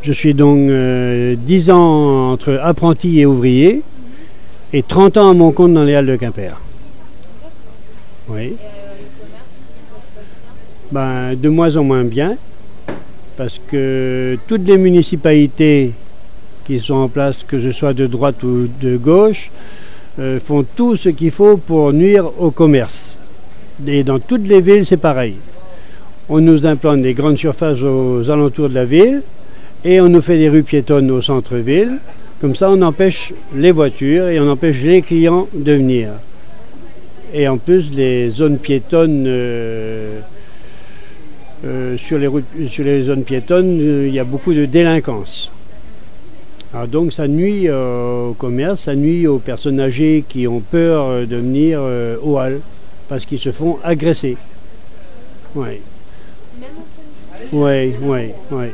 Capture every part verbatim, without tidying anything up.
Je suis donc euh, dix ans entre apprenti et ouvrier et trente ans à mon compte dans les Halles de Quimper. Oui. Ben, de moins en moins bien, parce que toutes les municipalités qui sont en place, que ce soit de droite ou de gauche, euh, font tout ce qu'il faut pour nuire au commerce. Et dans toutes les villes, c'est pareil. On nous implante des grandes surfaces aux alentours de la ville et on nous fait des rues piétonnes au centre-ville. Comme ça, on empêche les voitures et on empêche les clients de venir. Et en plus, les zones piétonnes, euh, euh, sur, les routes, sur les zones piétonnes, euh, il y a beaucoup de délinquance. Alors donc ça nuit euh, au commerce, ça nuit aux personnes âgées qui ont peur de venir euh, aux halles parce qu'ils se font agresser. Oui. Oui, oui, oui.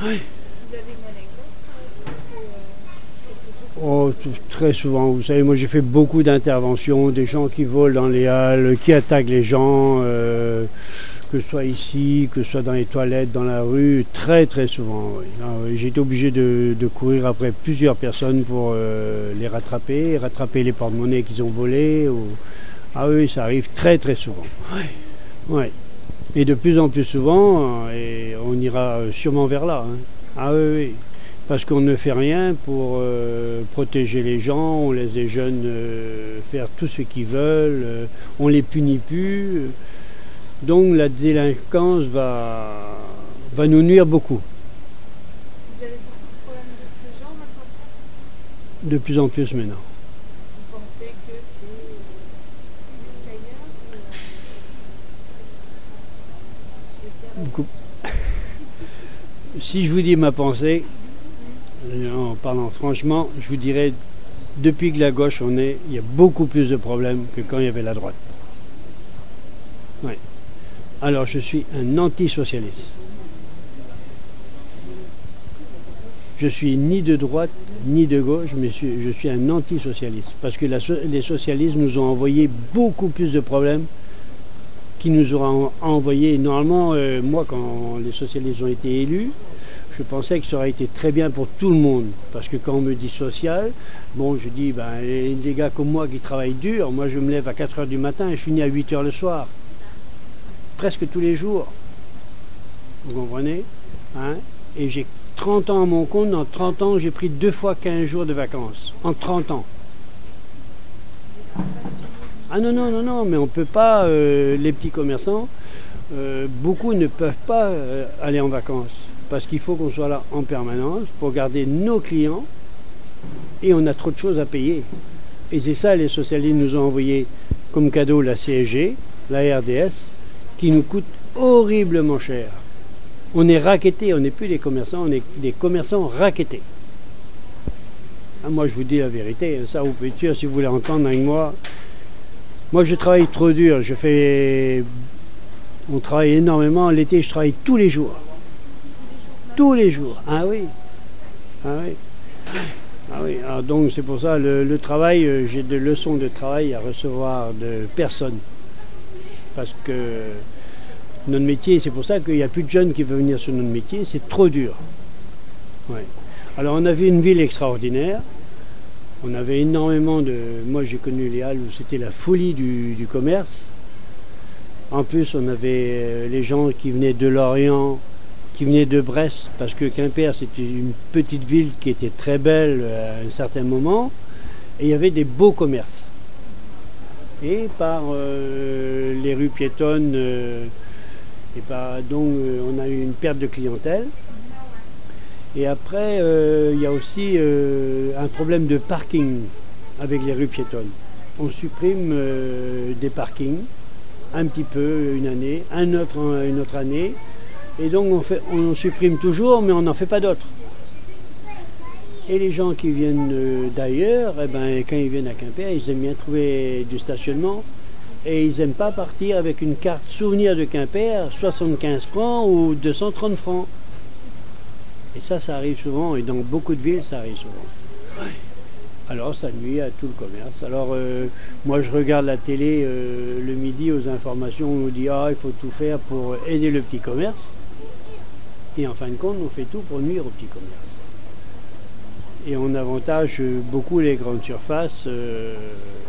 Oh, très souvent, vous savez, moi j'ai fait beaucoup d'interventions, des gens qui volent dans les halles, qui attaquent les gens, euh, que ce soit ici, que ce soit dans les toilettes, dans la rue, très très souvent. Oui. Oui, j'ai été obligé de, de courir après plusieurs personnes pour euh, les rattraper, rattraper les porte-monnaies qu'ils ont volés. Ou... Ah oui, ça arrive très très souvent. Oui. Oui. Et de plus en plus souvent, et on ira sûrement vers là. Hein. Ah oui, oui. Parce qu'on ne fait rien pour euh, protéger les gens, on laisse les jeunes euh, faire tout ce qu'ils veulent, euh, on les punit plus. Donc la délinquance va, va nous nuire beaucoup. Vous avez beaucoup de problèmes de ce genre maintenant? De plus en plus maintenant. Vous pensez que c'est plus qu'ailleurs? Beaucoup. Si je vous dis ma pensée, en parlant franchement, je vous dirais, depuis que la gauche en est, il y a beaucoup plus de problèmes que quand il y avait la droite. Oui. Alors je suis un antisocialiste. Je suis ni de droite ni de gauche, mais je suis un antisocialiste. Parce que la, les socialistes nous ont envoyé beaucoup plus de problèmes qu'ils nous auront envoyé. Normalement, euh, moi, quand les socialistes ont été élus, je pensais que ça aurait été très bien pour tout le monde. Parce que quand on me dit social, bon, je dis, ben, les, les gars comme moi qui travaillent dur, moi je me lève à quatre heures du matin et je finis à huit heures le soir. Presque tous les jours. Vous comprenez, hein? Et j'ai trente ans à mon compte. Dans trente ans, j'ai pris deux fois quinze jours de vacances. En trente ans. Ah non, non, non, non, mais on ne peut pas, euh, les petits commerçants, euh, beaucoup ne peuvent pas euh, aller en vacances. Parce qu'il faut qu'on soit là en permanence pour garder nos clients et on a trop de choses à payer. Et c'est ça, les socialistes nous ont envoyé comme cadeau la C S G, la R D S, qui nous coûte horriblement cher. On est rackettés, on n'est plus des commerçants, on est des commerçants rackettés. Ah, moi, je vous dis la vérité, ça vous pouvez être sûr si vous voulez entendre avec moi. Moi, je travaille trop dur, je fais... On travaille énormément, l'été, je travaille tous les jours. Tous les jours, ah oui, ah oui, ah oui. Alors donc c'est pour ça, le, le travail, euh, j'ai des leçons de travail à recevoir de personne. Parce que notre métier, c'est pour ça qu'il n'y a plus de jeunes qui veulent venir sur notre métier, c'est trop dur. Ouais. Alors on avait une ville extraordinaire, on avait énormément de... Moi j'ai connu les Halles où c'était la folie du, du commerce. En plus on avait les gens qui venaient de Lorient, qui venaient de Brest, parce que Quimper c'était une petite ville qui était très belle à un certain moment, et il y avait des beaux commerces. Et par euh, les rues piétonnes, euh, et par, donc euh, on a eu une perte de clientèle. Et après, euh, il y a aussi euh, un problème de parking avec les rues piétonnes. On supprime euh, des parkings, un petit peu une année, un autre, une autre année, et donc on, fait, on supprime toujours, mais on n'en fait pas d'autres. Et les gens qui viennent d'ailleurs, eh ben, quand ils viennent à Quimper, ils aiment bien trouver du stationnement, et ils n'aiment pas partir avec une carte souvenir de Quimper, soixante-quinze francs ou deux cent trente francs. Et ça, ça arrive souvent, et dans beaucoup de villes, ça arrive souvent. Ouais. Alors, ça nuit à tout le commerce. Alors, euh, moi, je regarde la télé euh, le midi aux informations, on nous dit « Ah, il faut tout faire pour aider le petit commerce ». Et en fin de compte, on fait tout pour nuire aux petits commerces. Et on avantage beaucoup les grandes surfaces. Euh,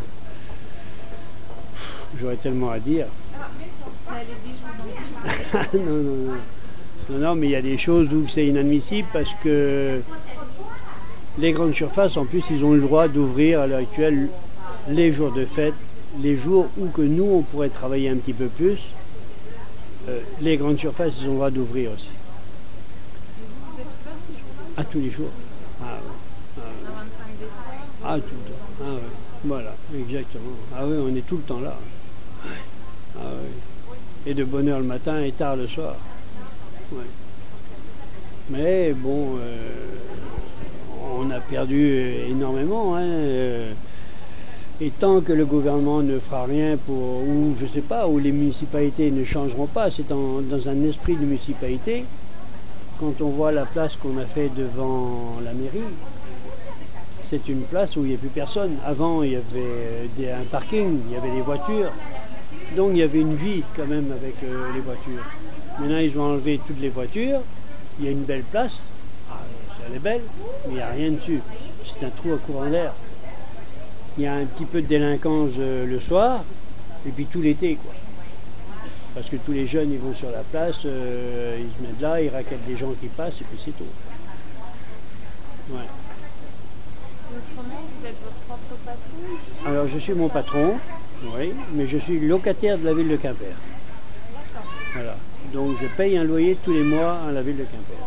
J'aurais tellement à dire. Allez-y, je vous en prie. non, non, non. Non, non, mais il y a des choses où c'est inadmissible parce que les grandes surfaces, en plus, ils ont le droit d'ouvrir à l'heure actuelle les jours de fête, les jours où que nous, on pourrait travailler un petit peu plus. Euh, les grandes surfaces, ils ont le droit d'ouvrir aussi. Vous êtes ouvert ces jours-là? À tous les jours. Ah, ouais. Ah, ouais. Le vingt-cinq décembre. Ah, tout le temps. Ah, ouais. Voilà, exactement. Ah oui, on est tout le temps là. Ah, oui. Et de bonne heure le matin et tard le soir. Ouais. Mais bon, euh, on a perdu énormément. Hein, euh, et tant que le gouvernement ne fera rien pour, ou je sais pas, ou les municipalités ne changeront pas, c'est en- dans un esprit de municipalité, quand on voit la place qu'on a fait devant la mairie, c'est une place où il n'y a plus personne. Avant, il y avait des- un parking, il y avait des voitures. Donc il y avait une vie quand même avec euh, les voitures. Maintenant, ils ont enlevé toutes les voitures. Il y a une belle place. Ah, elle est belle, mais il n'y a rien dessus. C'est un trou à courant d'air. Il y a un petit peu de délinquance euh, le soir, et puis tout l'été, quoi. Parce que tous les jeunes, ils vont sur la place, euh, ils se mettent là, ils raquettent les gens qui passent, et puis c'est tout. Ouais. Autrement, vous êtes votre propre patron? Alors, je suis mon patron, oui, mais je suis locataire de la ville de Quimper. D'accord. Voilà. Donc, je paye un loyer tous les mois à la ville de Quimper.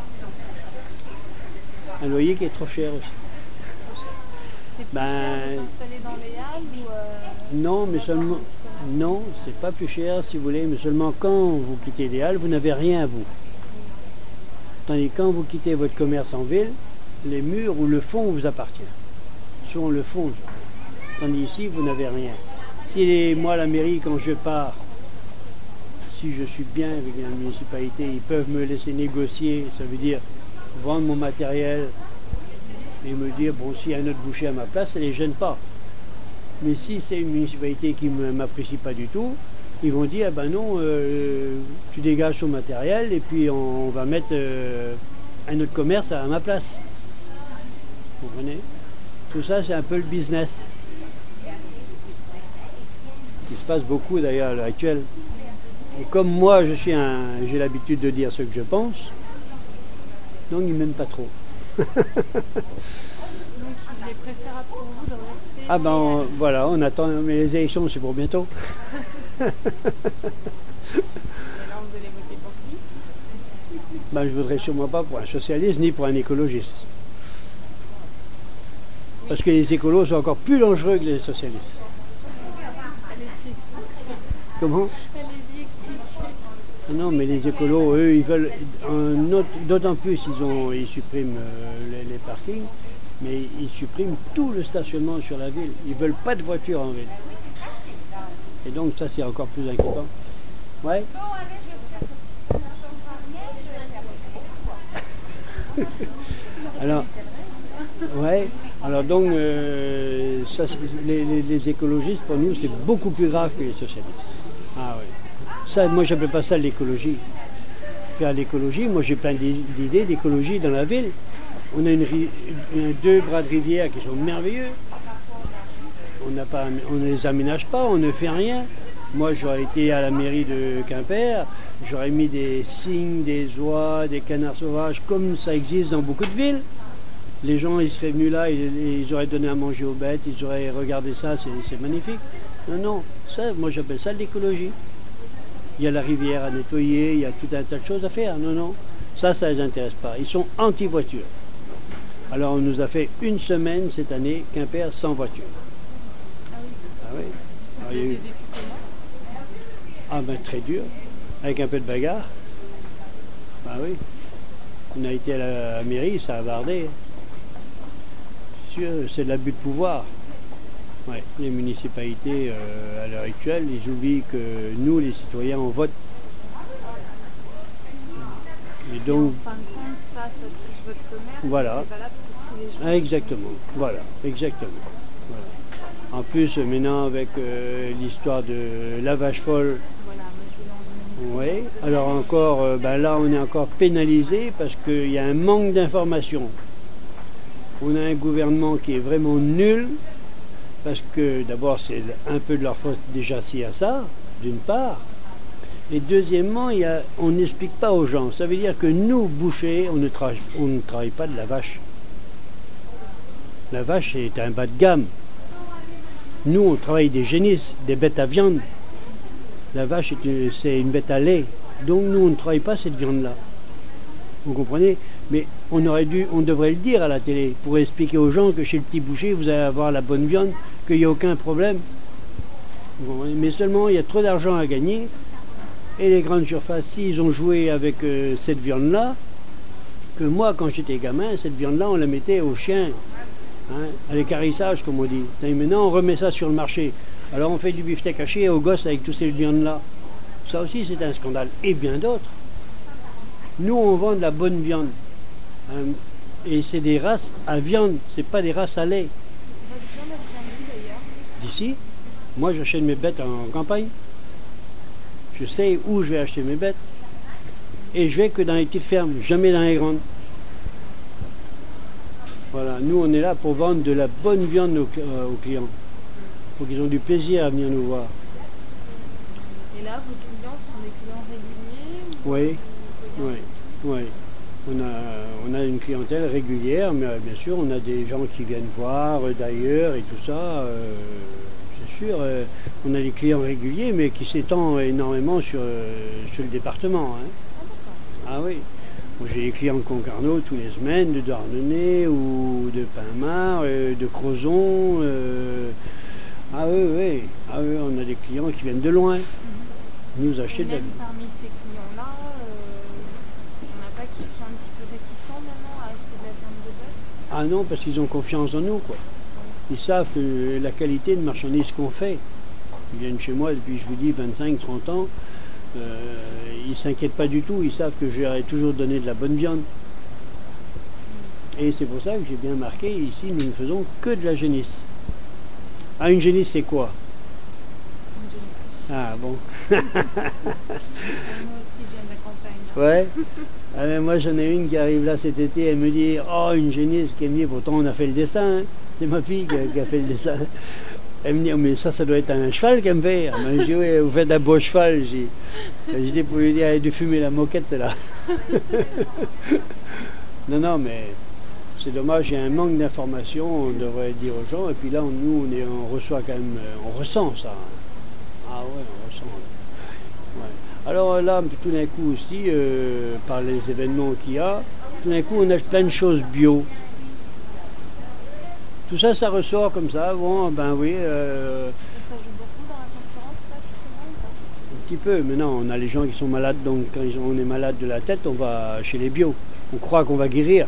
Un loyer qui est trop cher aussi. C'est plus Ben, cher de s'installer dans les halles ou... Euh, Non, mais seulement. Non, c'est pas plus cher si vous voulez, mais seulement quand vous quittez les halles, vous n'avez rien à vous. Tandis que quand vous quittez votre commerce en ville, les murs ou le fond vous appartient. Souvent le fond. Tandis ici, vous n'avez rien. Si les, moi, la mairie, quand je pars, si je suis bien avec la municipalité, ils peuvent me laisser négocier, ça veut dire vendre mon matériel et me dire, bon, s'il y a un autre boucher à ma place, ça ne les gêne pas. Mais si c'est une municipalité qui ne m'apprécie pas du tout, ils vont dire, ah ben non, euh, tu dégages ton matériel et puis on, on va mettre euh, un autre commerce à ma place. Vous comprenez? Tout ça, c'est un peu le business. Il se passe beaucoup d'ailleurs à l'heure actuelle. Et comme moi, je suis un, j'ai l'habitude de dire ce que je pense, donc ils ne m'aiment pas trop. Donc il est préférable pour vous de rester... Ah ben on- voilà, on attend, mais les élections c'est pour bientôt. Et alors vous allez voter pour qui? Ben, je voudrais sûrement pas pour un socialiste ni pour un écologiste. Parce que les écolos sont encore plus dangereux que les socialistes. Allez-y, expliquez. Comment? Allez-y, expliquez. Non, mais les écolos, eux, ils veulent, un autre- d'autant plus, ils, ont, ils suppriment euh, les, les parkings, mais ils suppriment tout le stationnement sur la ville. Ils veulent pas de voitures en ville. Et donc ça, c'est encore plus inquiétant. Ouais. Alors, ouais. Alors donc, euh, ça, c'est- les, les- les écologistes, pour nous, c'est beaucoup plus grave que les socialistes. Ah oui. Ça, moi, j'appelle pas ça l'écologie. Faire l'écologie, moi, j'ai plein d'i- d'idées d'écologie dans la ville. On a une, ri- une- deux bras de rivière qui sont merveilleux. On n'a pas, on ne les aménage pas, on ne fait rien. Moi, j'aurais été à la mairie de Quimper, j'aurais mis des cygnes, des oies, des canards sauvages, comme ça existe dans beaucoup de villes. Les gens, ils seraient venus là, ils, ils auraient donné à manger aux bêtes, ils auraient regardé ça, c'est c'est magnifique. Non, non, ça, moi j'appelle ça de l'écologie. Il y a la rivière à nettoyer, il y a tout un tas de choses à faire. Non, non, ça, ça ne les intéresse pas. Ils sont anti-voiture. Alors, on nous a fait une semaine cette année, Quimper sans voiture. Ah oui. Ah oui. Vous Alors, il y a avez eu- vécu comment? Ah ben très dur, avec un peu de bagarre. Ah oui. On a été à la mairie, ça a bardé. Sûr, c'est de l'abus de pouvoir. Ouais. Les municipalités, euh, à l'heure actuelle, ils oublient que nous, les citoyens, on vote. Et Et donc, en fin de compte, ça, ça touche votre commerce, Voilà. mais c'est valable pour tous les gens. ah, qui sont exactement, ici. voilà, exactement. Voilà. En plus, maintenant, avec euh, l'histoire de lavage folle, Voilà, moi je voulais en venir Oui, alors encore, euh, ben là on est encore pénalisé parce qu'il y a un manque d'information. On a un gouvernement qui est vraiment nul, parce que d'abord c'est un peu de leur faute déjà s'il y a ça, d'une part. Et deuxièmement, il y a, on n'explique pas aux gens. Ça veut dire que nous, bouchers, on ne, travaille, on ne travaille pas de la vache. La vache est un bas de gamme. Nous, on travaille des génisses, des bêtes à viande. La vache, c'est une bête à lait. Donc nous, on ne travaille pas cette viande-là. Vous comprenez? Mais on aurait dû, on devrait le dire à la télé pour expliquer aux gens que chez le petit boucher, vous allez avoir la bonne viande, qu'il n'y a aucun problème. Vous comprenez? Mais seulement, il y a trop d'argent à gagner. Et les grandes surfaces, s'ils ont joué avec euh, cette viande-là, que moi, quand j'étais gamin, cette viande-là, on la mettait aux chiens, hein, à l'équarrissage, comme on dit. Et maintenant, on remet ça sur le marché. Alors, on fait du beefsteak haché aux gosses avec toutes ces viandes-là. Ça aussi, c'est un scandale. Et bien d'autres. Nous, on vend de la bonne viande. Hein, et c'est des races à viande, c'est pas des races à lait. Votre viande, elle vient d'où d'ailleurs? D'ici, moi, j'achète mes bêtes en campagne. Je sais où je vais acheter mes bêtes. Et je vais que dans les petites fermes, jamais dans les grandes. Voilà, nous on est là pour vendre de la bonne viande aux, euh, aux clients. Pour qu'ils ont du plaisir à venir nous voir. Et là, vos clients sont des clients réguliers ou Oui, vous voyez oui, oui. On a, on a une clientèle régulière, mais euh, bien sûr on a des gens qui viennent voir euh, d'ailleurs et tout ça. Euh, c'est sûr, euh, on a des clients réguliers, mais qui s'étendent énormément sur, euh, sur le département. Hein. Ah oui. Bon, j'ai des clients de Concarneau tous les semaines, de Douarnenez ou de Pinmar, euh, de Crozon. Euh, ah oui, oui. Ah oui, on a des clients qui viennent de loin. Nous Et acheter de la même parmi ces clients-là, euh, il n'y en a pas qui sont un petit peu réticents maintenant à acheter de la viande de bœuf? Ah non, parce qu'ils ont confiance en nous, quoi. Ils savent euh, la qualité de marchandises qu'on fait. Ils viennent chez moi depuis, je vous dis, vingt-cinq trente ans. Euh, ils ne s'inquiètent pas du tout. Ils savent que je leur ai toujours donné de la bonne viande. Et c'est pour ça que j'ai bien marqué, ici, nous ne faisons que de la génisse. Ah, une génisse, c'est quoi? Une génération. Ah, bon. Moi aussi, je viens de la campagne. Ouais. Ah, mais moi, j'en ai une qui arrive là cet été. Elle me dit, oh, une génisse qui me dit, pourtant, on a fait le dessin. Hein. C'est ma fille qui a, qui a fait le dessin. Elle me dit, oh, mais ça, ça doit être un cheval qu'elle me fait. Elle me dit, oui, vous faites un beau cheval. J'ai dit, pour lui dire, allez, de fumer la moquette, c'est là. Non, non, mais c'est dommage, il y a un manque d'informations, on devrait dire aux gens. Et puis là, on, nous, on, est, on reçoit quand même, on ressent ça. Ah ouais, on ressent. Ouais. Alors là, tout d'un coup aussi, euh, par les événements qu'il y a, tout d'un coup, on a plein de choses bio. Tout ça, ça ressort comme ça. Bon, ben oui. Euh, Et ça joue beaucoup dans la concurrence, ça, justement, ou pas? un petit peu. Mais non, on a les gens qui sont malades, donc quand on est malade de la tête, on va chez les bio. On croit qu'on va guérir.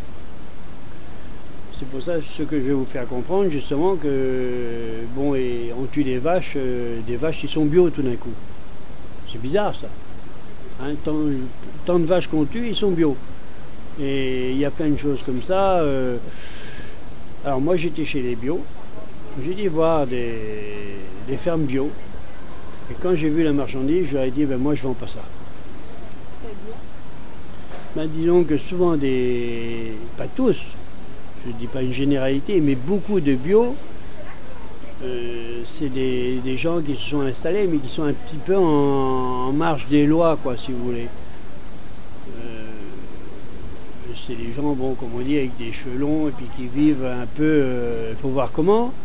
C'est pour ça ce que je vais vous faire comprendre, justement, que bon, et on tue des vaches, euh, des vaches qui sont bio tout d'un coup. C'est bizarre ça. Hein, tant, tant de vaches qu'on tue, ils sont bio. Et il y a plein de choses comme ça. Euh, alors moi j'étais chez les bio, j'ai dit voir des, des fermes bio. Et quand j'ai vu la marchandise, je leur ai dit, ben moi je vends pas ça. C'est-à-dire? Ben, disons que souvent des, pas tous, je ne dis pas une généralité, mais beaucoup de bio, euh, c'est des, des gens qui se sont installés, mais qui sont un petit peu en, en marge des lois, quoi, si vous voulez. Euh, c'est des gens, bon, comme on dit, avec des cheveux longs, et puis qui vivent un peu, il euh, faut voir comment,